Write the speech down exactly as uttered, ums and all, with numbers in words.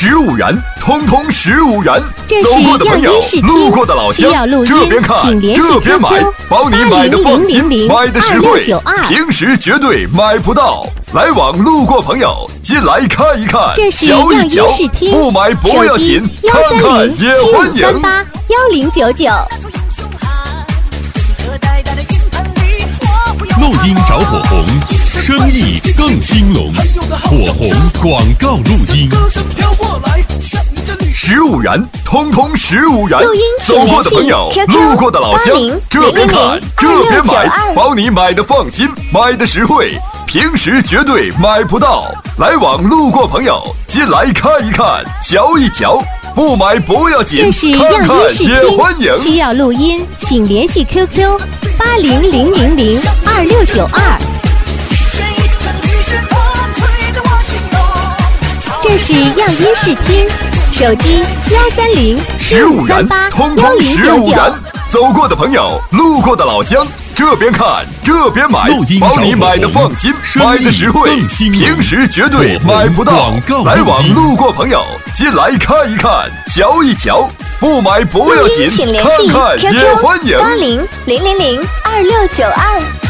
十五元，通通十五元。 这走过的朋友，路过的老乡，这边看，这边买，包你买的放心，买的实惠，平时绝对买不到。来往路过朋友，进来看一看，瞧一瞧，不买不要紧，看看也欢迎。 三八幺零九九。 录音找火红，生意更兴隆。火红广告录音， 十五元，通通十五元。 录音走过的朋友，路过的老乡，这边看，这边买，包你买的放心，买的实惠，平时绝对买不到。来往路过朋友，进来看一看，瞧一瞧。不买不要紧， 这是样音视听，需要录音，请联系 Q Q 八零零零零二六九二。这是样音视听，手机幺三零十五元，通通十五元。走过的朋友，路过的老乡，这边看，这边买，包你买的放心，买的实惠，平时绝对买不到。来往路过朋友，进来看一看，瞧一瞧，不买不要紧，看看也欢迎。 八零零零零二六九二。